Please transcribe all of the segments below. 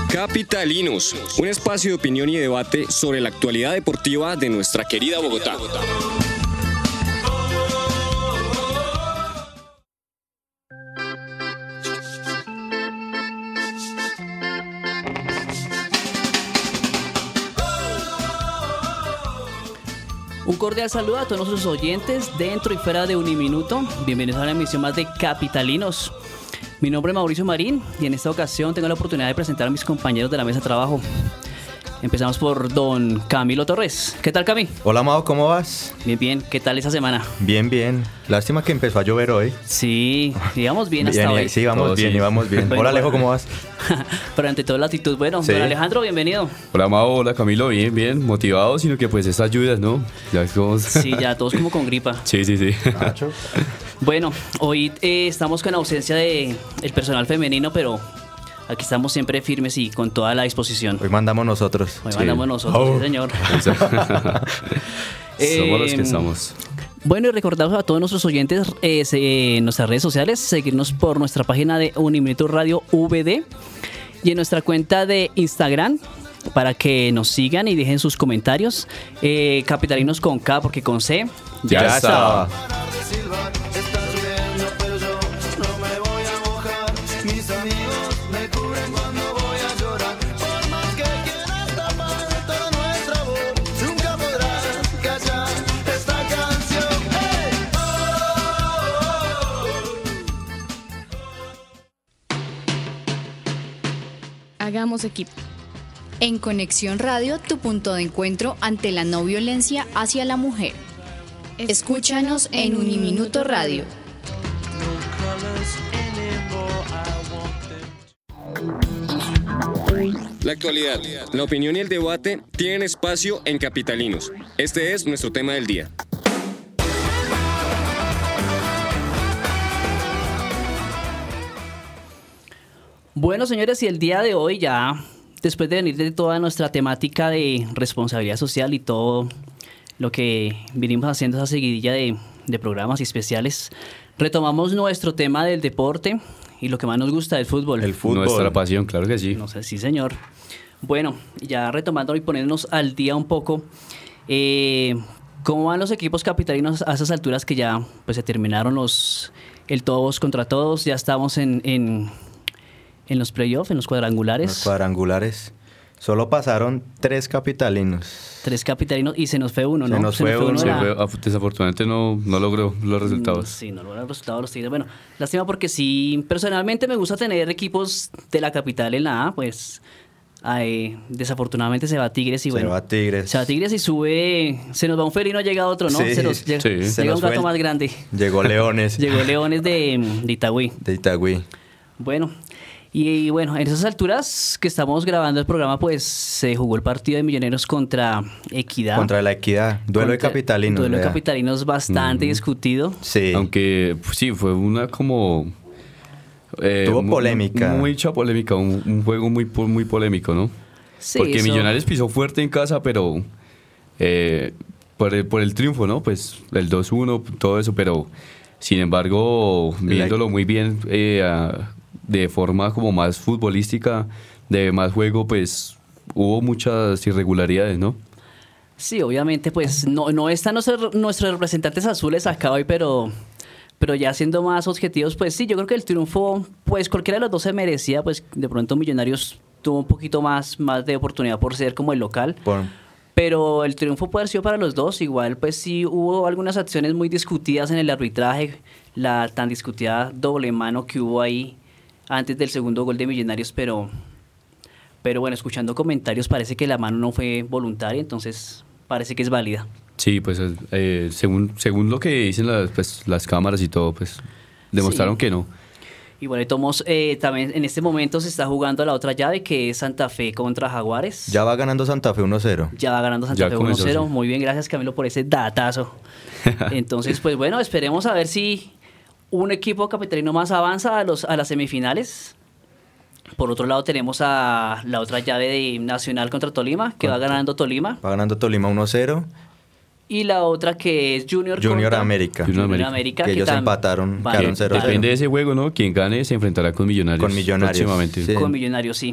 Capitalinos, un espacio de opinión y debate sobre la actualidad deportiva de nuestra querida Bogotá. Un cordial saludo a todos nuestros oyentes dentro y fuera de Uniminuto. Bienvenidos a una emisión más de Capitalinos. Mi nombre es Mauricio Marín y en esta ocasión tengo la oportunidad de presentar a mis compañeros de la mesa de trabajo. Empezamos por don Camilo Torres. ¿Qué tal, Cami? Hola, Mau, ¿cómo vas? Bien, bien. ¿Qué tal esa semana? Bien, bien. Lástima que empezó a llover hoy. Sí, íbamos bien hasta hoy. Sí, íbamos bien, íbamos bien. Bueno, hola, Alejo, ¿cómo vas? Pero ante todo la actitud, bueno, Sí. Don Alejandro, bienvenido. Hola Mau, hola Camilo, bien, bien, motivado, sino que pues estas lluvias, ¿no? Ya somos... Sí, ya todos como con gripa. Sí. Nacho. Bueno, hoy estamos con ausencia de el personal femenino, pero aquí estamos siempre firmes y con toda la disposición. Hoy mandamos nosotros. Hoy Sí. mandamos nosotros, sí, señor. Somos los que estamos. Bueno, y recordamos a todos nuestros oyentes en nuestras redes sociales, seguirnos por nuestra página de Uniminuto Radio VD y en nuestra cuenta de Instagram para que nos sigan y dejen sus comentarios. Capitalinos con K porque con C Ya está. Hagamos equipo. En Conexión Radio, tu punto de encuentro ante la no violencia hacia la mujer. Escúchanos en Uniminuto Radio. La actualidad, la opinión y el debate tienen espacio en Capitalinos. Este es nuestro tema del día. Bueno, señores, y el día de hoy ya, después de venir de toda nuestra temática de responsabilidad social y todo lo que vinimos haciendo esa seguidilla de programas y especiales, retomamos nuestro tema del deporte y lo que más nos gusta del fútbol. El fútbol. Nuestra pasión, claro que sí. No sé, sí, señor. Bueno, ya retomando y poniéndonos al día un poco, ¿cómo van los equipos capitalinos a esas alturas que ya pues se terminaron el todos contra todos? Ya estamos en los playoffs, en los cuadrangulares. Los cuadrangulares. Solo pasaron 3 capitalinos. 3 capitalinos y se nos fue uno, ¿no? Se nos fue uno. Sí, la- desafortunadamente no logró los resultados. Sí, no lograron los resultados los Tigres. Bueno, lástima porque sí, personalmente me gusta tener equipos de la capital en la A, pues desafortunadamente se va Tigres y bueno. Se va Tigres. Se va Tigres y sube, se nos va un felino, llega otro, ¿no? Sí, Llega se un nos fue gato el- más grande. Llegó Leones. Llegó Leones de Itagüí. De Itagüí. Bueno, y bueno, en esas alturas que estamos grabando el programa, pues se jugó el partido de Millonarios contra Equidad. Contra la Equidad. Duelo de Contra- capitalinos. Duelo de vea. capitalinos bastante discutido. Sí. Aunque pues, sí, fue una como... Tuvo polémica. Mucha polémica, un juego muy polémico, ¿no? Sí, Porque eso- Millonarios pisó fuerte en casa, pero por el triunfo, ¿no? Pues el 2-1, todo eso, pero sin embargo, viéndolo muy bien de forma como más futbolística, de más juego, pues hubo muchas irregularidades, ¿no? Sí, obviamente, pues no están nuestros representantes azules acá hoy, pero ya siendo más objetivos, pues sí, yo creo que el triunfo, pues cualquiera de los dos se merecía, pues de pronto Millonarios tuvo un poquito más de oportunidad por ser como el local, pero el triunfo puede haber sido para los dos. Igual, pues sí hubo algunas acciones muy discutidas en el arbitraje, la tan discutida doble mano que hubo ahí antes del segundo gol de Millonarios, pero bueno, escuchando comentarios parece que la mano no fue voluntaria, entonces parece que es válida. Sí, pues según lo que dicen las cámaras y todo, pues demostraron Sí. que no. Y bueno, y Tomos, también en este momento se está jugando la otra llave, que es Santa Fe contra Jaguares. Ya va ganando Santa Fe 1-0. Ya va ganando Santa Ya Fe comenzó, 1-0. sí. Muy bien, gracias Camilo por ese datazo. Entonces, pues bueno, esperemos a ver si un equipo capitalino más avanza a las semifinales. Por otro lado tenemos a la otra llave de Nacional contra Tolima, que va ganando Tolima. Va ganando Tolima 1-0. Y la otra que es Junior contra América. Junior América. Que ellos empataron, quedaron 0-0. Depende de ese juego, ¿no? Quien gane se enfrentará con Millonarios. Con Millonarios, próximamente. sí. Con Millonarios, sí.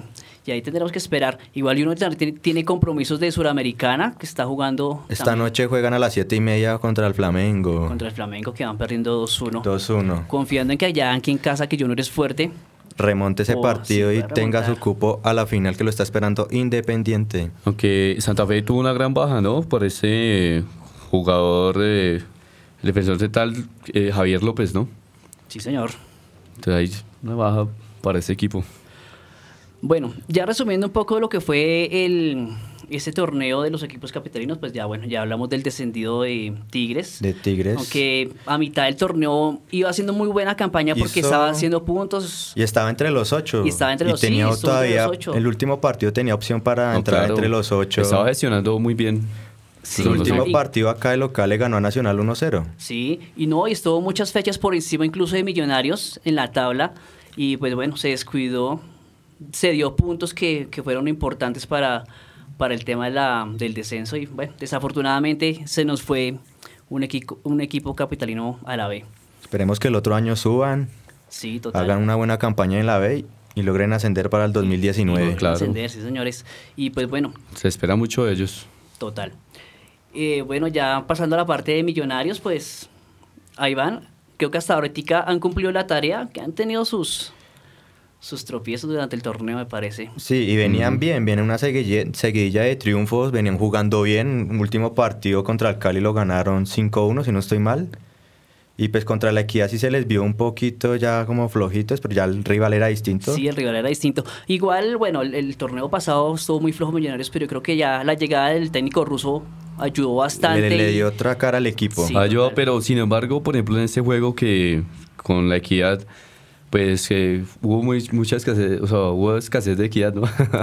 Y ahí tendremos que esperar. Igual uno tiene compromisos de Suramericana, que está jugando... Esta también noche juegan a las 7:30 contra el Flamengo. contra el Flamengo, que van perdiendo 2-1. 2-1. Confiando en que allá aquí en casa, que Junior es fuerte. Remonte ese Oh, partido sí, y puede tenga remontar. su cupo a la final que lo está esperando Independiente. Aunque Santa Fe tuvo una gran baja, ¿no? Por ese jugador, el defensor central, Javier López, ¿no? Sí, señor. Entonces hay una baja para ese equipo. Bueno, ya resumiendo un poco lo que fue ese torneo de los equipos capitalinos, pues ya bueno, ya hablamos del descendido de Tigres. De Tigres. Aunque a mitad del torneo iba haciendo muy buena campaña porque Hizo- estaba haciendo puntos. Y estaba entre los 8. Y estaba entre los- tenía sí, estuvo entre todavía, los 8. el último partido tenía opción para No, entrar claro, entre los 8. Estaba gestionando muy bien. Sí, El Los último y- partido acá de local le ganó a Nacional 1-0. Sí, y no, y estuvo muchas fechas por encima incluso de Millonarios en la tabla. Y pues bueno, se descuidó, se dio puntos que fueron importantes para el tema del descenso. Y bueno, desafortunadamente se nos fue un equipo capitalino a la B. Esperemos que el otro año suban, Sí, total. hagan una buena campaña en la B y logren ascender para el 2019. Y Claro. ascender, sí, señores. Y pues bueno, Se espera mucho de ellos. total. Bueno, ya pasando a la parte de Millonarios, pues ahí van. Creo que hasta ahorita han cumplido la tarea, que han tenido sus tropiezos durante el torneo, me parece. Sí, y venían bien, viene una seguidilla de triunfos, venían jugando bien. Un último partido contra el Cali lo ganaron 5-1, si no estoy mal. Y pues contra la Equidad sí se les vio un poquito ya como flojitos, pero ya el rival era distinto. Sí, el rival era distinto. Igual, bueno, el torneo pasado estuvo muy flojo Millonarios, pero yo creo que ya la llegada del técnico ruso ayudó bastante. Le y- dio otra cara al equipo. Sí. Ayudó, total. pero sin embargo, por ejemplo, en este juego que con la Equidad, pues hubo mucha escasez, o sea, hubo escasez de equidad, ¿no?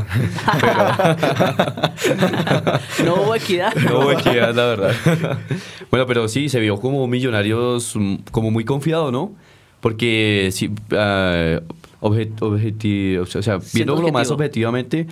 No hubo equidad. No hubo equidad, la verdad. Bueno, pero sí, se vio como Millonarios como muy confiado, ¿no? Porque sí, o sea, viéndolo más objetivo. objetivamente,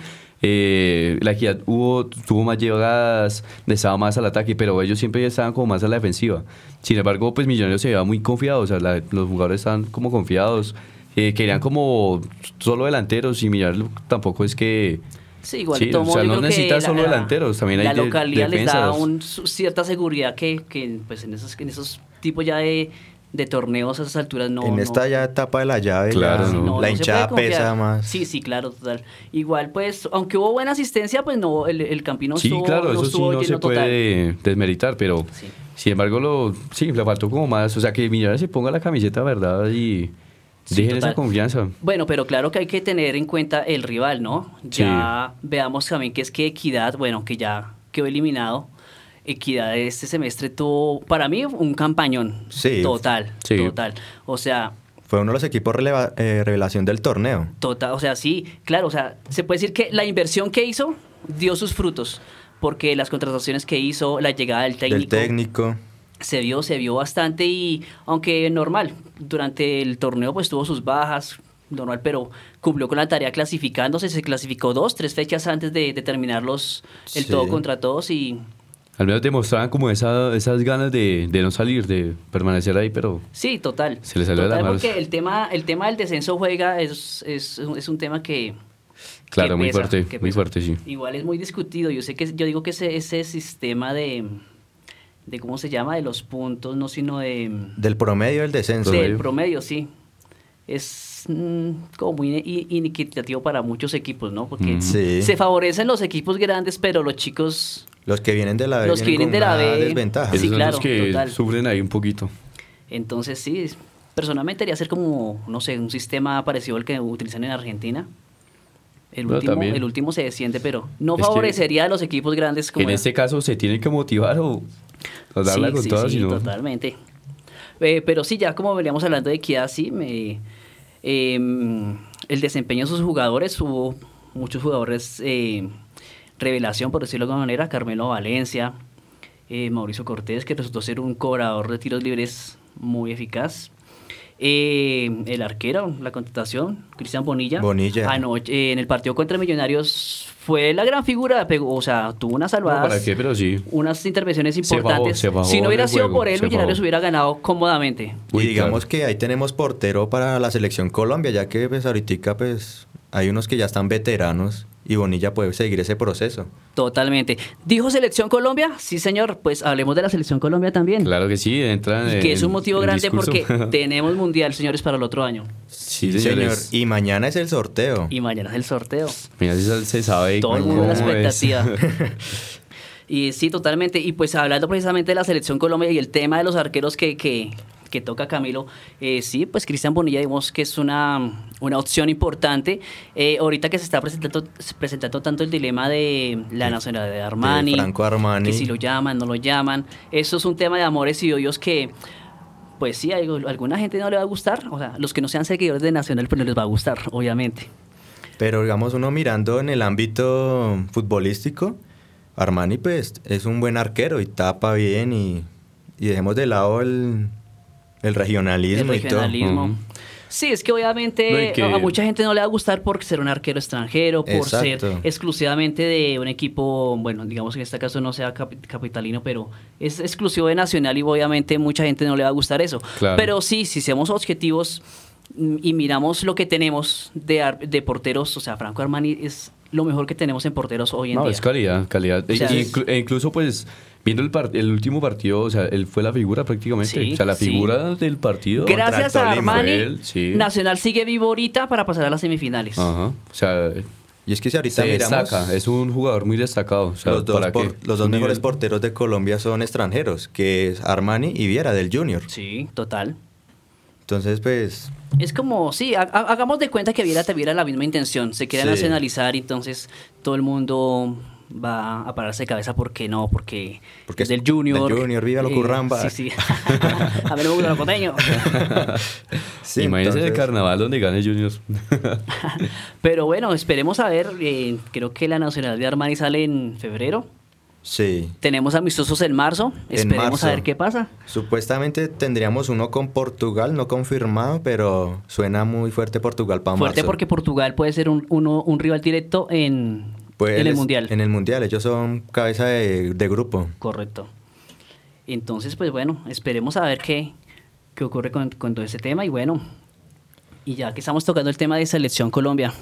la Equidad tuvo más llegadas, estaba más al ataque, pero ellos siempre estaban como más a la defensiva. Sin embargo, pues Millonarios se veía muy confiado, o sea, los jugadores estaban como confiados, querían como solo delanteros y Millonarios tampoco es que... Sí, igual Sí, tomo, o sea, yo no creo que necesitas solo delanteros, también hay la localidad les da defensas. cierta seguridad que pues en esos tipos ya de torneos a esas alturas no... en no- esta ya etapa de la llave, Claro, ya no. la se hinchada puede confiar. pesa más. Sí, sí, claro, total. Igual, pues, aunque hubo buena asistencia, pues no, el Campino Sí, estuvo, claro, no eso sí estuvo no se lleno total. puede desmeritar, pero Sí. sin embargo le faltó como más, o sea, que Millonarios se ponga la camiseta, ¿verdad? Y Sí, dejen total. esa confianza. Bueno, pero claro que hay que tener en cuenta el rival, ¿no? Ya veamos también que es que Equidad, bueno, que ya quedó eliminado. Equidad este semestre tuvo, para mí, un campañón. Sí. Total, Sí. total. O sea, Fue uno de los equipos revelación del torneo. total, o sea, sí, claro, o sea, se puede decir que la inversión que hizo dio sus frutos, porque las contrataciones que hizo, la llegada del Del técnico. se vio bastante y aunque normal, durante el torneo pues tuvo sus bajas, normal, pero cumplió con la tarea clasificándose, se clasificó 3 fechas antes de terminar el Sí. todo contra todos y Al menos demostraban como esas ganas de no salir, de permanecer ahí, pero sí, total. Se le salió de Total, las manos. porque el tema del descenso juega es un tema que claro, muy pesa, fuerte, que muy pesa. fuerte, sí. Igual es muy discutido. Yo digo que ese sistema de ¿cómo se llama? De los puntos, no sino Del promedio del descenso. Promedio. del promedio, sí. Es como muy inequitativo para muchos equipos, ¿no? Porque Sí. se favorecen los equipos grandes, pero los chicos... Los que vienen de la B Los que vienen con de la una B, desventaja. sí, Esos son claro, los que total. sufren ahí un poquito. Entonces, sí, personalmente haría hacer como, no sé, un sistema parecido al que utilizan en Argentina. Bueno, también. El último se desciende, pero no Es que favorecería a los equipos grandes como... En este caso se tienen que motivar o darla sí, con sí, todas, sí, si no... totalmente. Pero sí, ya como veníamos hablando de equidad, sí, el desempeño de sus jugadores, hubo muchos jugadores revelación, por decirlo de alguna manera, Carmelo Valencia, Mauricio Cortés, que resultó ser un cobrador de tiros libres muy eficaz. El arquero, la contratación, Cristian Bonilla. Bonilla. Anoche, en el partido contra Millonarios fue la gran figura, o sea, tuvo unas No, salvadas, ¿para qué? Pero sí. unas intervenciones Se bajó, importantes. se bajó Si no hubiera el sido juego, por él, se Millonarios bajó. hubiera ganado cómodamente. Y Uy, digamos claro. que ahí tenemos portero para la selección Colombia, ya que pues ahorita pues hay unos que ya están veteranos y Bonilla puede seguir ese proceso. Totalmente. ¿Dijo Selección Colombia? Sí, señor. Pues hablemos de la Selección Colombia también. Claro que sí, entra Y que es un motivo el grande discurso. porque tenemos mundial, señores, para el otro año. Sí, Señor. señores. Y mañana es el sorteo. Y mañana es el sorteo. Mira, si se sabe Todo el cómo mundo en la es. expectativa. Y sí, totalmente. Y pues hablando precisamente de la Selección Colombia y el tema de los arqueros que toca Camilo, sí, pues Cristian Bonilla digamos que es una opción importante. Ahorita que se está presentando tanto el dilema de la nacionalidad de Armani, De Franco Armani. que si lo llaman, no lo llaman. Eso es un tema de amores y odios que, pues sí, a alguna gente no le va a gustar. O sea, los que no sean seguidores de Nacional, pues no les va a gustar, obviamente. Pero digamos, uno mirando en el ámbito futbolístico, Armani pues es un buen arquero y tapa bien y dejemos de lado el regionalismo, El regionalismo. Ujú. Sí, es que obviamente No, y que- a mucha gente no le va a gustar por ser un arquero extranjero, por ser Exacto. exclusivamente de un equipo, bueno, digamos que en este caso no sea capitalino, pero es exclusivo de Nacional y obviamente mucha gente no le va a gustar eso. Claro. Pero sí, si seamos objetivos y miramos lo que tenemos de porteros, o sea, Franco Armani es lo mejor que tenemos en porteros hoy en No, día. es calidad. O sea, E incluso, pues, viendo el último partido, o sea, él fue la figura prácticamente. Sí, o sea, la sí. figura del partido. Gracias contra a el Tolima. Armani, Él, sí. Nacional sigue vivo ahorita para pasar a las semifinales. Ajá. O sea, Y es que si ahorita se miramos, destaca. Es un jugador muy destacado. O sea, los dos, para que los dos un mejores nivel- porteros de Colombia son extranjeros, que es Armani y Viera del Junior. Sí, total. Entonces, pues, Es como, sí, hagamos de cuenta que Viera tuviera la misma intención, se quiere Sí. nacionalizar, entonces todo el mundo va a pararse de cabeza, ¿por qué no? Porque Porque es del Junior. del Junior, viva lo Curramba. Sí, sí. A mí no me gusta lo coteño. sí, Imagínense el entonces, carnaval donde gane Juniors. Pero bueno, esperemos a ver, creo que la nacionalidad de Armani sale en febrero. sí. Tenemos amistosos en marzo, esperemos marzo. a ver qué pasa. Supuestamente tendríamos uno con Portugal, no confirmado, pero suena muy fuerte Portugal para Fuerte marzo. porque Portugal puede ser un rival directo en Pues el él es- Mundial. En el Mundial, ellos son cabeza de grupo. Correcto. Entonces, pues bueno, esperemos a ver qué ocurre con todo ese tema. Y bueno, y ya que estamos tocando el tema de Selección Colombia.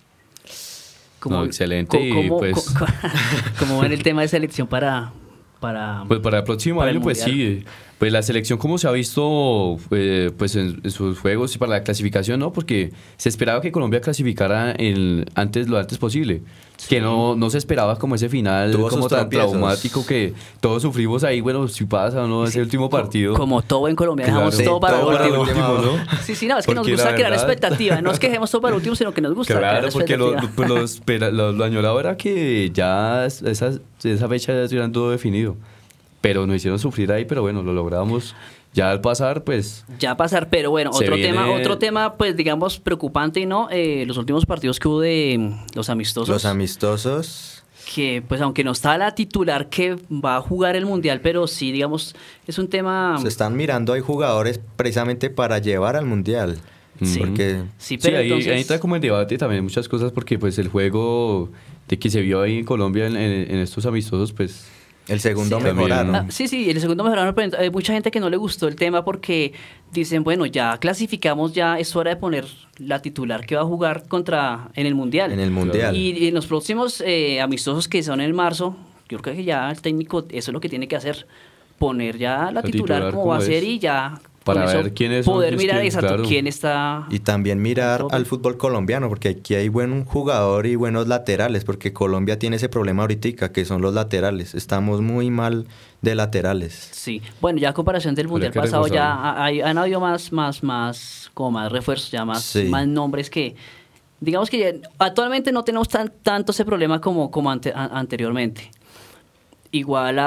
No, excelente, y pues- ¿Cómo ven el tema de selección para Pues para el próximo para el año, pues Mundial? sí. Pues la selección, como se ha visto pues en sus juegos y para la clasificación, ¿no? Porque se esperaba que Colombia clasificara lo antes posible. Que no se esperaba como ese final Tuvo como sus tan tropiezos. traumático que todos sufrimos ahí. Bueno, si pasa o no, ese último partido. Como todo en Colombia, Claro. dejamos Sí, todo para todo el para último. lo último, ¿no? Sí, sí, no, es que nos Porque gusta la crear verdad- expectativa. No es que dejemos todo para el último, sino que nos gusta crear Claro, porque expectativa. lo añorado era que ya esa fecha ya estuviera todo definido. Pero nos hicieron sufrir ahí, pero bueno, lo logramos. Ya al pasar, pues... Ya pasar, pero bueno, Se viene- otro tema, pues digamos, preocupante, ¿no? Los últimos partidos que hubo de los amistosos. Los amistosos, Que, pues, aunque no está la titular que va a jugar el Mundial, pero sí, digamos, es un tema... se están mirando, hay jugadores precisamente para llevar al Mundial. Sí. Porque Sí, Sí, pero ahí entonces... entra como en debate también muchas cosas porque pues el juego de que se vio ahí en Colombia en estos amistosos, pues... el segundo Sí. mejoraron. Ah, sí, sí, el segundo mejoraron, pero hay mucha gente que no le gustó el tema porque dicen, bueno, ya clasificamos, ya es hora de poner la titular que va a jugar en el Mundial. En el Mundial. Y en los próximos amistosos que son en marzo, yo creo que ya el técnico eso es lo que tiene que hacer, poner ya la titular como va a ser es. y ya Para con eso ver quiénes son poder los mirar que- exacto claro. quién está... Y también mirar Todo. al fútbol colombiano, porque aquí hay buen jugador y buenos laterales, porque Colombia tiene ese problema ahorita, que son los laterales. Estamos muy mal de laterales. Sí, bueno, ya a comparación del Mundial que pasado ya reforzarlo. han habido como más refuerzos, ya más, Sí. más nombres que, digamos que ya actualmente no tenemos tanto ese problema como anteriormente. Igual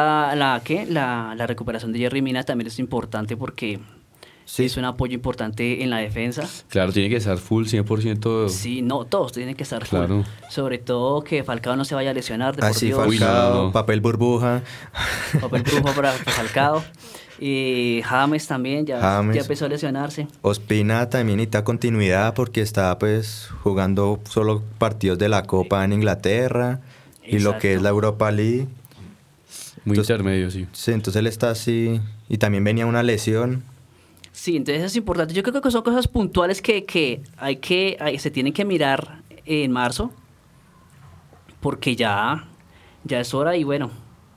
la recuperación de Jerry Mina también es importante porque Sí. es un apoyo importante en la defensa. Claro, tiene que estar full 100%. Sí, no, todos tienen que estar full. Claro. Sobre todo que Falcao no se vaya a lesionar. De Así por Dios. Falcao, Uy, no. papel burbuja. Papel brujo para Falcao. Y James también ya James. empezó a lesionarse. Ospina también necesita continuidad porque está pues jugando solo partidos de la Copa en Inglaterra y lo que es Exacto. la Europa League. Muy Entonces- intermedio, sí. Sí, entonces él está así y también venía una lesión. Sí, entonces es importante. Yo creo que son cosas puntuales que se tienen que mirar en marzo, porque ya es hora y bueno.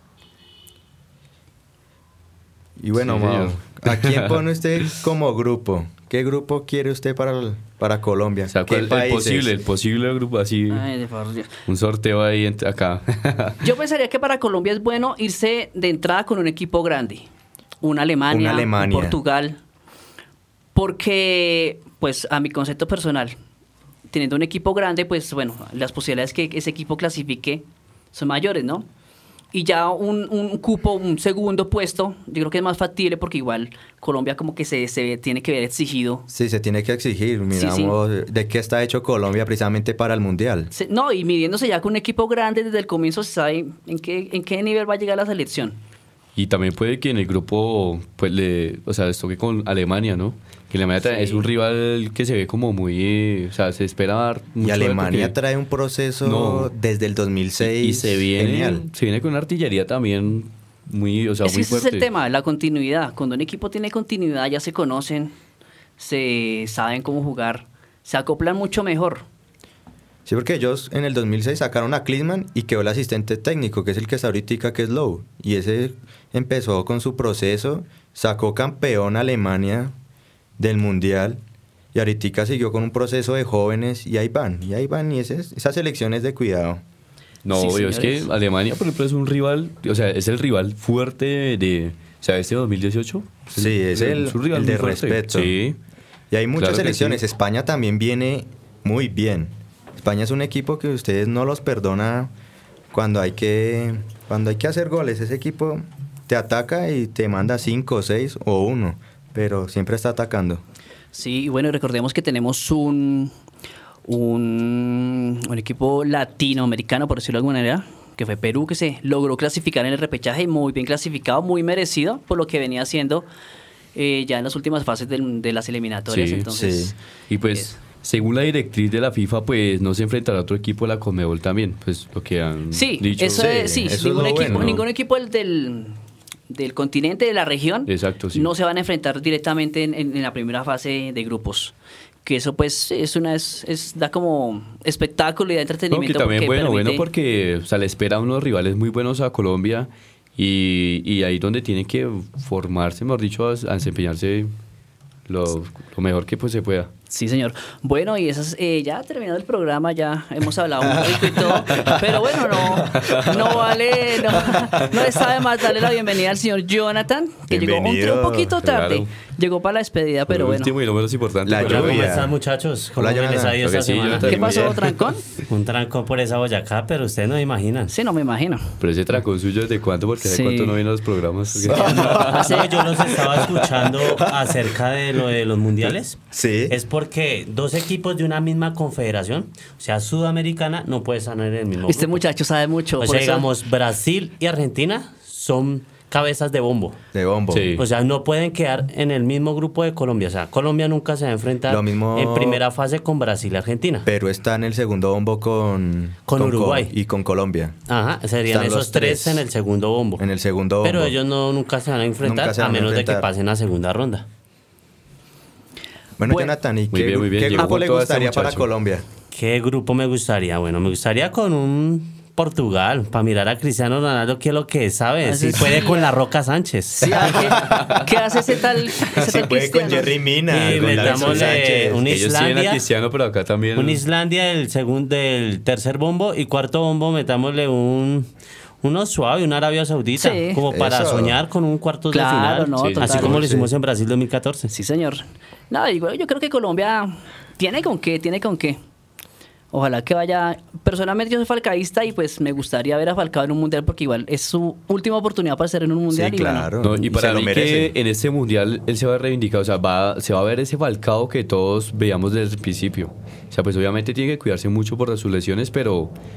Y bueno, Sí, Mau, señor. ¿a quién pone usted como grupo? ¿Qué grupo quiere usted para Colombia? O sea, ¿Qué países? el posible grupo así, Ay, por Dios. un sorteo ahí acá. Yo pensaría que para Colombia es bueno irse de entrada con un equipo grande. Una Alemania, un Portugal. Porque, pues, a mi concepto personal, teniendo un equipo grande, pues, bueno, las posibilidades que ese equipo clasifique son mayores, ¿no? Y ya un cupo, un segundo puesto, yo creo que es más factible porque igual Colombia como que se tiene que ver exigido. Sí, se tiene que exigir. Sí, Miramos de qué está hecho Colombia precisamente para el Mundial. No, y midiéndose ya con un equipo grande desde el comienzo se sabe en qué nivel va a llegar la selección. Y también puede que en el grupo, pues, o sea, les toque con Alemania, ¿no? Que Alemania es un rival que se ve como muy, o sea, se espera mucho. Y Alemania porque trae un proceso desde el 2006 y se viene con una artillería también muy, o sea, Es que muy ese fuerte. es el tema, la continuidad. Cuando un equipo tiene continuidad ya se conocen, se saben cómo jugar, se acoplan mucho mejor. Sí, porque ellos en el 2006 sacaron a Klinsmann y quedó el asistente técnico, que es el que está ahorita, que es Lowe. Y ese empezó con su proceso, sacó campeón a Alemania del Mundial y ahorita siguió con un proceso de jóvenes y ahí van, y esas selecciones de cuidado. No, Sí, obvio, es que señores. Alemania, por ejemplo, es un rival, o sea, es el rival fuerte o sea, este 2018. Sí, es un rival el de muy fuerte. respeto. Sí. Y hay muchas Claro que selecciones, sí. España también viene muy bien. España es un equipo que ustedes no los perdona cuando hay que hacer goles. Ese equipo te ataca y te manda 5, 6 o 1, pero siempre está atacando. Sí, y bueno, recordemos que tenemos un equipo latinoamericano, por decirlo de alguna manera, que fue Perú, que se logró clasificar en el repechaje, muy bien clasificado, muy merecido por lo que venía haciendo ya en las últimas fases de las eliminatorias. Sí, Entonces, sí. Y pues, según la directriz de la FIFA, pues no se enfrentará a otro equipo de la Conmebol también, pues lo que han sí, dicho. eso es, sí, eso es ningún lo equipo, bueno. ningún equipo del continente, de la región, Exacto, sí. no se van a enfrentar directamente en la primera fase de grupos. Que eso pues da como espectáculo y da No, entretenimiento. que también porque bueno permite- porque o sea, le espera a unos rivales muy buenos a Colombia y ahí donde tienen que formarse, mejor dicho, a desempeñarse lo mejor que pues se pueda. Sí, señor. Bueno, y esas, ya terminado el programa, ya hemos hablado un rico y todo, pero bueno, no está de más darle la bienvenida al señor Jonathan, que llegó Bienvenido, un poquito tarde, claro. llegó para la despedida, pero Lo bueno. último y lo menos importante. La pero- lluvia. ¿Cómo están, muchachos? ¿Cómo Hola, les ha Jonathan. ido Creo esta que sí, semana? Jonathan. ¿Qué muy pasó, bien. Trancón? Un trancón por esa Boyacá, pero ustedes no imaginan. Sí, no me imagino. Pero ese trancón suyo, ¿desde cuánto? Porque hace Sí. cuánto no viene a los programas. No, yo los estaba escuchando acerca de lo de los mundiales. Sí. Es porque dos equipos de una misma confederación, o sea, sudamericana, no pueden estar en el mismo Este grupo. muchacho sabe mucho. O por sea, eso- digamos, Brasil y Argentina son cabezas de bombo. De bombo. Sí. O sea, no pueden quedar en el mismo grupo de Colombia. O sea, Colombia nunca se va a enfrentar Lo mismo- en primera fase con Brasil y Argentina. Pero está en el segundo bombo con Uruguay. y con Colombia. Ajá, serían Están los esos tres tres en el segundo bombo. En el segundo bombo. Pero ellos nunca se van a enfrentar Nunca se van a a menos de que enfrentar. pasen a segunda ronda. Bueno, Bueno, Jonathan, ¿y muy bien, muy bien. qué Llegó grupo con le todo este gustaría para muchacho. Colombia? ¿Qué grupo me gustaría? Bueno, me gustaría con un Portugal, para mirar a Cristiano Ronaldo, que es lo que sabe, Así si es. puede con la Roca Sánchez. Sí, ¿qué hace ese tal Si tal puede con Cristiano? Jerry Mina, Y con Davinson metámosle Sánchez. un Ellos tienen a Islandia. Cristiano, pero acá también. Un Islandia del tercer bombo y cuarto bombo metámosle uno suave, una Arabia Saudita, Sí. como para Eso. soñar con un cuarto de Claro, final. no, Sí. total. Así como lo Sí. hicimos en Brasil 2014. Sí, señor. No, igual yo creo que Colombia tiene con qué. Ojalá que vaya. Personalmente yo soy falcaísta y pues me gustaría ver a Falcao en un mundial porque igual es su última oportunidad para estar en un mundial. Sí, y bueno, claro. No, y para se lo mí merece. que en este mundial él se va a reivindicar, o sea, se va a ver ese Falcao que todos veíamos desde el principio. O sea, pues obviamente tiene que cuidarse mucho por sus lesiones, pero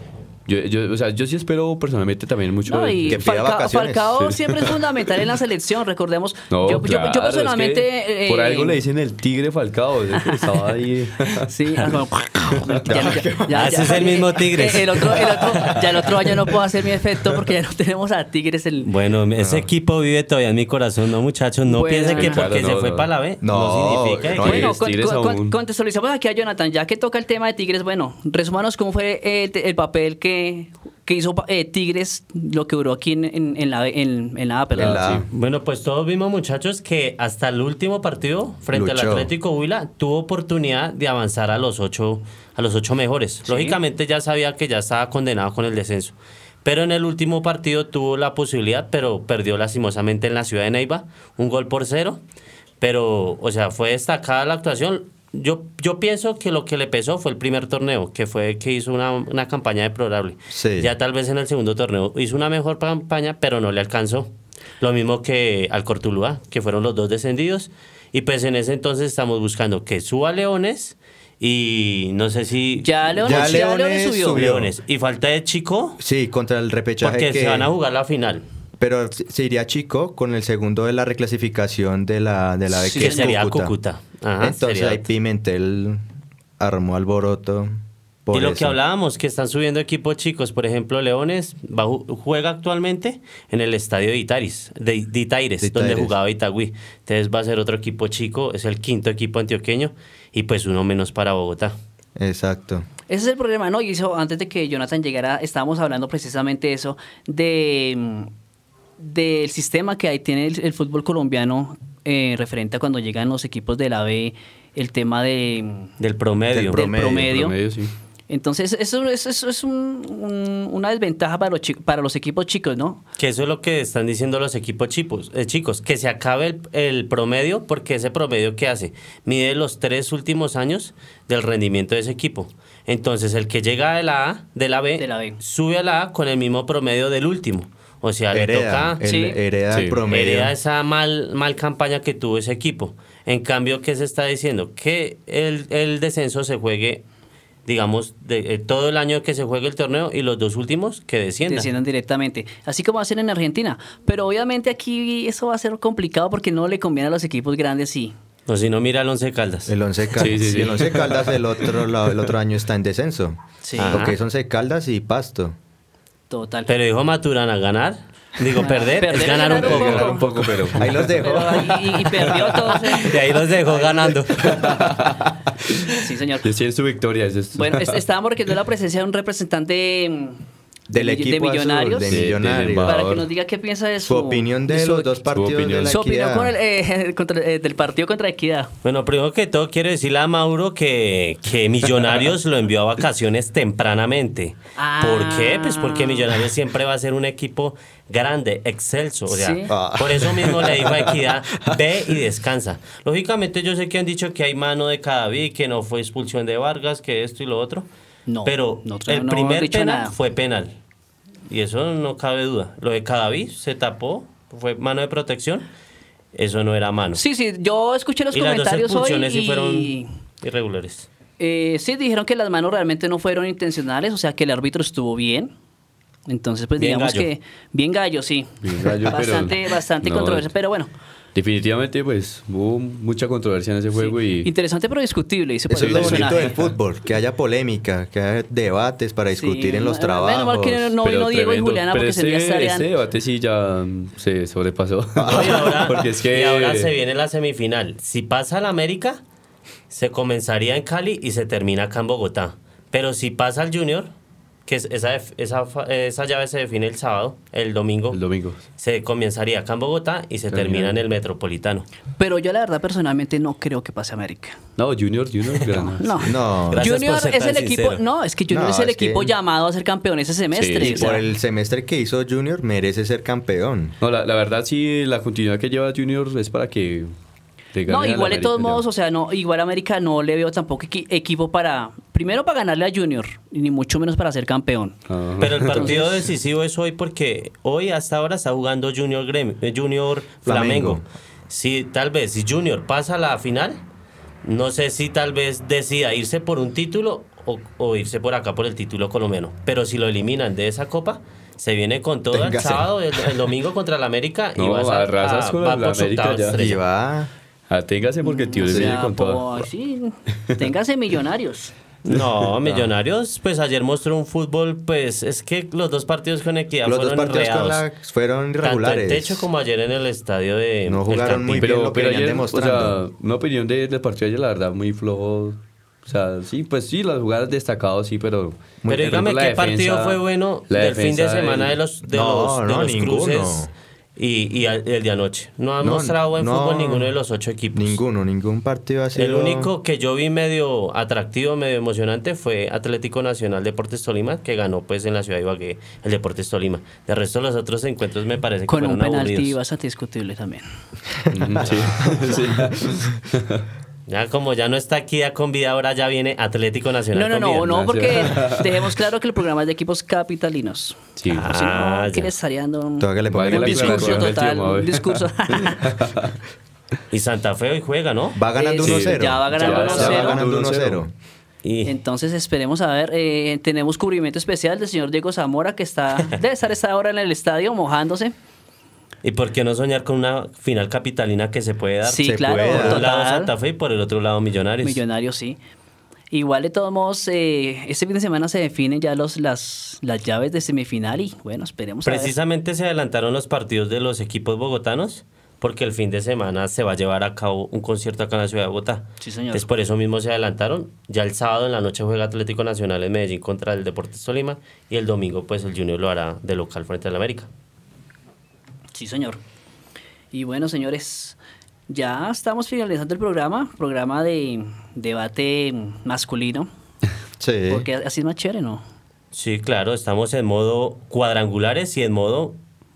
O sea, yo sí espero personalmente también mucho No, y que pida vacaciones. Falcao Sí. siempre es fundamental en la selección, recordemos. No, yo claro, personalmente... es que por algo le dicen el tigre Falcao, es que estaba ahí. Sí, como... Ese es el mismo Tigres. El otro año no puedo hacer mi efecto porque ya no tenemos a Tigres. Bueno, ese equipo vive todavía en mi corazón, ¿no, muchachos? No Bueno, piensen que claro, porque no, se fue no. para la B, No, no significa no, que... Bueno, Tigres aún. contextualizamos aquí a Jonathan, ya que toca el tema de Tigres, bueno, resúmanos cómo fue el papel que hizo Tigres, lo que duró aquí en la A, perdón. En la A. Bueno, pues todos vimos, muchachos, que hasta el último partido frente al Luchó. Atlético Huila tuvo oportunidad de avanzar a los ocho mejores. Sí. Lógicamente ya sabía que ya estaba condenado con el descenso. Pero en el último partido tuvo la posibilidad, pero perdió lastimosamente en la ciudad de Neiva, 1-0. Pero, o sea, fue destacada la actuación. Yo pienso que lo que le pesó fue el primer torneo, que fue que hizo una campaña deplorable. Sí. Ya tal vez en el segundo torneo hizo una mejor campaña, pero no le alcanzó. Lo mismo que al Cortuluá, que fueron los dos descendidos. Y pues en ese entonces estamos buscando que suba Leones y no sé si... Ya Leones subió. Leones. Y falta de Chico, Sí, contra el repechaje porque que... se van a jugar la final. Pero se iría Chico con el segundo de la reclasificación de la B, Sí, Que es sería Cúcuta. Cúcuta. Ajá, Entonces sería- ahí Pimentel armó alboroto por Y lo eso. que hablábamos, que están subiendo equipos chicos, por ejemplo, Leones juega actualmente en el estadio de Itaires, donde jugaba Itagüí. Entonces va a ser otro equipo chico, es el quinto equipo antioqueño y pues uno menos para Bogotá. Exacto. Ese es el problema, ¿no? Y eso, antes de que Jonathan llegara, estábamos hablando precisamente eso, del sistema que ahí tiene el fútbol colombiano referente a cuando llegan los equipos de la B, el tema Del promedio. Del promedio. Promedio, sí. Entonces, eso es una desventaja para los equipos chicos, ¿no? Que eso es lo que están diciendo los equipos chicos, que se acabe el promedio, porque ese promedio ¿qué hace? Mide los 3 últimos años del rendimiento de ese equipo. Entonces, el que llega de la A, de la B, sube a la A con el mismo promedio del último. O sea, le toca... hereda el promedio. Hereda esa mal campaña que tuvo ese equipo. En cambio, ¿qué se está diciendo? Que el descenso se juegue, digamos, todo el año que se juegue el torneo y los 2 últimos que desciendan. Directamente, así como hacen en Argentina. Pero obviamente aquí eso va a ser complicado porque no le conviene a los equipos grandes y... O si no, mira al Once Caldas. El Once Caldas. Sí. El Once Caldas el otro año está en descenso. Sí. Porque es Once Caldas y Pasto. Total. Pero dijo Maturana, ganar, perder, Perder es es ganar un ganar un poco. poco. Ganar un poco, pero... Ahí los dejo. Pero y perdió todos. De ahí los dejó ganando. Sí, señor. Decían su victoria. Bueno, estábamos requiriendo la presencia de un representante Del de equipo azul, Millonarios. de Sí, Millonarios. del para embajador. que nos diga qué piensa de Su opinión de los dos partidos opinión. de la su opinión Equidad. del partido contra Equidad. Bueno, primero que todo quiero decirle a Mauro que Millonarios lo envió a vacaciones tempranamente. Ah. ¿Por qué? Pues porque Millonarios siempre va a ser un equipo grande, excelso. O sea, Sí. por eso mismo le dijo a Equidad, ve y descansa. Lógicamente yo sé que han dicho que hay mano de Cadavid, que no fue expulsión de Vargas, que esto y lo otro. No, pero no el hemos primer dicho penal nada. fue penal. Y eso no cabe duda. Lo de Cadavid se tapó, fue mano de protección. Eso no era mano. Sí, yo escuché los Y las dos comentarios hoy expulsiones sí y fueron irregulares. sí dijeron que las manos realmente no fueron intencionales, o sea que el árbitro estuvo bien. Entonces, pues Bien digamos gallo. que bien gallo, sí. Bien gallo, pero- bastante no, controversia, pero bueno, Definitivamente, pues, hubo mucha controversia en ese juego y... interesante pero discutible. Y se Eso puede es lo ver bonito personaje. del fútbol, que haya polémica, que haya debates para discutir Sí, en los menos mal que trabajos. no vino Diego y tremendo. Juliana Pero porque se ya estarían... este debate sí ya se sobrepasó. Y ahora, Porque es que... y ahora se viene la semifinal. Si pasa la América, se comenzaría en Cali y se termina acá en Bogotá. Pero si pasa al Junior, que esa llave se define el sábado, el domingo, se comenzaría acá en Bogotá y se termina en el Metropolitano. Pero yo la verdad personalmente no creo que pase América. No, Junior gana. No. No, Gracias Junior por ser es tan el equipo, sincero. no, es que Junior No, es el es que- equipo llamado a ser campeón ese semestre. Sí, o sea, por el semestre que hizo Junior merece ser campeón. No, la verdad sí, la continuidad que lleva Junior es para que... le gane no, al igual de América todos ya. modos, o sea, no, igual América no le veo tampoco equipo para, primero para ganarle a Junior, ni mucho menos para ser campeón. Ajá. Pero el partido decisivo es hoy porque hoy hasta ahora está jugando Junior Flamengo. Flamengo. Si Junior pasa a la final, no sé si tal vez decida irse por un título o irse por acá por el título colombiano. Pero si lo eliminan de esa copa, se viene con todo el Téngase. sábado, el domingo contra el América y No, arrasas con va el por su América octava ya. Y estrella. va. Aténgase porque el tío O le viene sea, con todo. sí, téngase Millonarios. No, Millonarios, pues ayer mostró un fútbol, pues es que los dos partidos con Equidad Los dos fueron partidos enredados. fueron Tanto irregulares. en techo como ayer en el estadio de No El jugaron Campín. muy bien lo que venían ayer, demostrando. o sea, una opinión del partido de ayer, la verdad, muy flojo. O sea, sí, pues sí, las jugadas destacadas, sí, pero... Pero dígame, la ¿qué defensa- partido fue bueno la del fin de defensa semana del- de los ninguno. cruces y el de anoche? No han No, mostrado buen no, fútbol ninguno de los 8 equipos. Ningún partido ha sido... El único que yo vi medio atractivo, medio emocionante fue Atlético Nacional Deportes Tolima, que ganó pues en la ciudad de Ibagué el Deportes Tolima. De resto, los otros encuentros me parece que Con un fueron penalti aburridos. bastante discutible también. Sí, sí. Ya como ya no está aquí ya con vida, ahora ya viene Atlético Nacional No, con vida. no, porque dejemos claro que el programa es de equipos capitalinos. Sí. Si Ah, no, ya. ¿qué le estaría dando un Todavía le Valga ponen la un discurso discurso. aclaración. total? Un discurso. Y Santa Fe hoy juega, ¿no? Va ganando Sí, 1-0. ya va ganando Ya 1-0. va ganando 1-0. Y Entonces esperemos a ver. Tenemos cubrimiento especial del señor Diego Zamora, que debe estar esta hora en el estadio mojándose. ¿Y por qué no soñar con una final capitalina que se puede dar? Sí, Se claro. puede dar. Por un lado Total. Santa Fe y por el otro lado Millonarios. Millonarios, sí. Igual de todos modos, este fin de semana se definen ya las llaves de semifinal y bueno, esperemos a ver. Precisamente se adelantaron los partidos de los equipos bogotanos porque el fin de semana se va a llevar a cabo un concierto acá en la ciudad de Bogotá. Sí, señor. Entonces por eso mismo se adelantaron. Ya el sábado en la noche juega Atlético Nacional en Medellín contra el Deportes Tolima y el domingo pues el Junior lo hará de local frente al América. Sí, señor. Y bueno, señores, ya estamos finalizando el programa de debate masculino, Sí. porque así es más chévere, ¿no? Sí, claro, estamos en modo cuadrangulares y en modo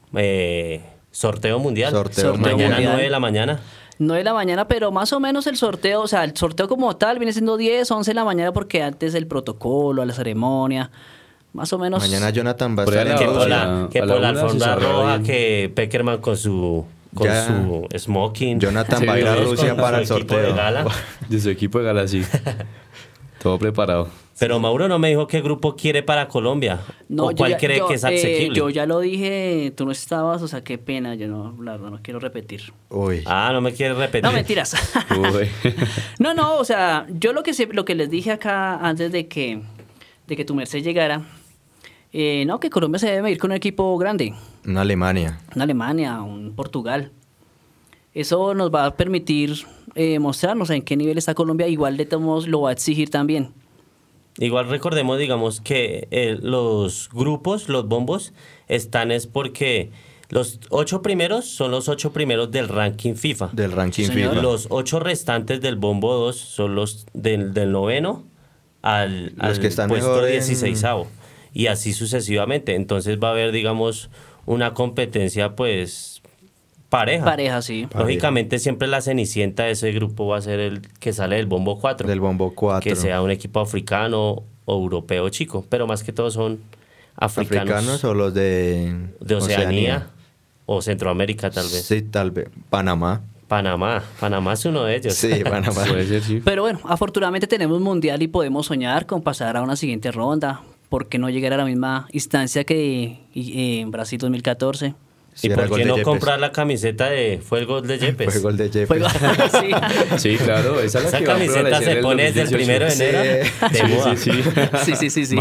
sorteo mundial. Sorteo Mañana mundial. 9 de la mañana. 9 de la mañana, pero más o menos el sorteo, o sea, el sorteo como tal viene siendo 10, 11 de la mañana porque antes el protocolo, la ceremonia, más o menos. Mañana Jonathan va a Por ahí estar a Que en por la- la, Rusia. que a la por la una se alfombra sabrá roja, bien. que Peckerman con su Ya. smoking. Jonathan Sí, va a ir a con Rusia su para el equipo de sorteo. gala. De su equipo de gala, sí. Todo preparado. Pero Mauro no me dijo qué grupo quiere para Colombia. ¿O cuál cree que es asequible? Yo ya lo dije, tú no estabas, o sea, qué pena, yo no, la verdad, no quiero repetir. Uy. Ah, no me quiere repetir. No, mentiras. Uy. No, o sea, yo lo que les dije acá antes de que tu merced llegara, no, que Colombia se debe medir con un equipo grande, Una Alemania. una Alemania, un Portugal. Eso nos va a permitir mostrarnos en qué nivel está Colombia, igual de todos modos lo va a exigir también. Igual recordemos, digamos, que los grupos, los bombos, están es porque los 8 primeros son los 8 primeros del ranking FIFA. Del ranking Sí, señor. FIFA. Los 8 restantes del bombo 2 son los del noveno al que están puesto mejor en- 16avo. Y así sucesivamente. Entonces va a haber, digamos, una competencia pues pareja. Pareja, sí. Lógicamente siempre la cenicienta de ese grupo va a ser el que sale del bombo 4. Del bombo 4. Que sea un equipo africano o europeo chico. Pero más que todo son africanos, ¿Africanos o los de Oceanía o Centroamérica tal vez. Sí, tal vez. Panamá. Panamá es uno de ellos. Sí, Panamá. Puede ser, sí. Pero bueno, afortunadamente tenemos mundial y podemos soñar con pasar a una siguiente ronda. ¿Por qué no llegar a la misma instancia que en Brasil 2014? Sí, ¿Y era por gol qué de no Yepes. comprar la camiseta de Fue el gol de Yepes? Fue gol de Yepes. Fue- sí. Sí, claro. Esa es la Esa que va a camiseta prevalecer se en el pone desde el 2018. 1 de enero Sí. de moda. Sí.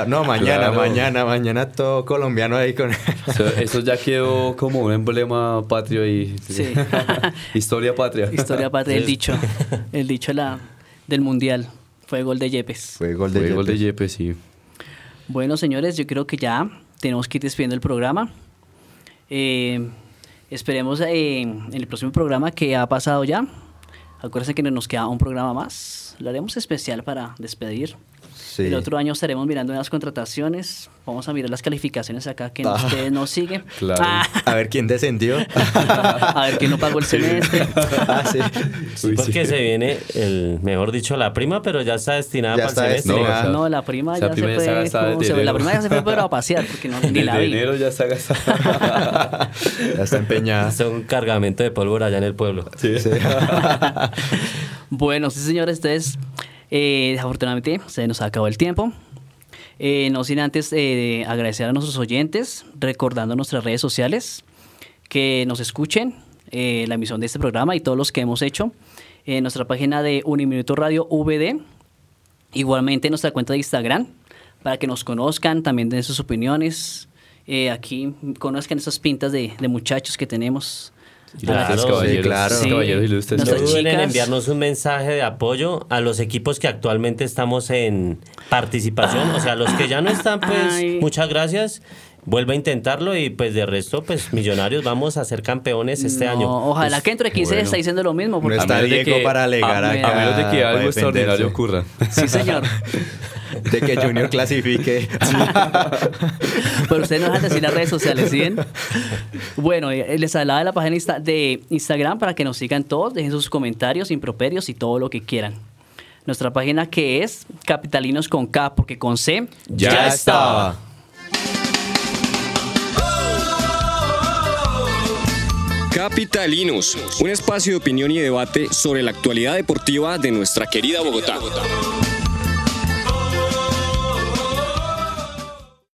Mañana todo colombiano ahí con... Eso ya quedó como un emblema patrio y Sí. historia patria. Historia patria, el dicho del mundial. Fue gol de Yepes. Fue gol de Fue gol de Yepes. Yepes, sí. Bueno, señores, yo creo que ya tenemos que ir despidiendo el programa. Esperemos en el próximo programa que ha pasado ya. Acuérdense que nos queda un programa más. Lo haremos especial para despedir. Sí. El otro año estaremos mirando las contrataciones. Vamos a mirar las calificaciones acá que ustedes nos siguen. Claro. A ver quién descendió. A ver quién no pagó el semestre. Sí. Sí, porque se viene, mejor dicho, la prima, pero ya está destinada Ya para está el semestre. destinada. No, No, la prima esa ya prima se ya está fue. gastada como desde se ve, la enero. prima ya se fue pero a pasear porque no, ni Desde la vi. enero ya está gastado. Ya está empeñada. Es un cargamento de pólvora allá en el pueblo. Sí. Bueno, sí, señores, entonces Desafortunadamente se nos acabó el tiempo. No sin antes agradecer a nuestros oyentes, recordando nuestras redes sociales, que nos escuchen la emisión de este programa y todos los que hemos hecho. Nuestra página de Uniminuto Radio VD, igualmente nuestra cuenta de Instagram, para que nos conozcan, también den sus opiniones. Aquí conozcan esas pintas de muchachos que tenemos. Gracias, Claro, caballeros. sí, claro. Sí. Caballeros ilustres. No Nuestras duden en chicas. enviarnos un mensaje de apoyo a los equipos que actualmente estamos en participación. O sea, los que ya no están, pues, Ay. muchas gracias. Vuelve a intentarlo y pues de resto, pues Millonarios vamos a ser campeones este No, año. ojalá Pues, que dentro de 15 bueno. está diciendo lo mismo. No Porque está menos de Diego que- para alegar a acá. A menos de que para algo extraordinario defenderse. ocurra. Sí, señor. De que Junior clasifique. Pero ustedes no dejan de decir las redes sociales, ¿sí ven? Bueno, les hablaba de la página de Instagram para que nos sigan todos, dejen sus comentarios, improperios y todo lo que quieran. Nuestra página que es Capitalinos con K, porque con C Ya estaba. Capitalinos, un espacio de opinión y debate sobre la actualidad deportiva de nuestra querida Bogotá.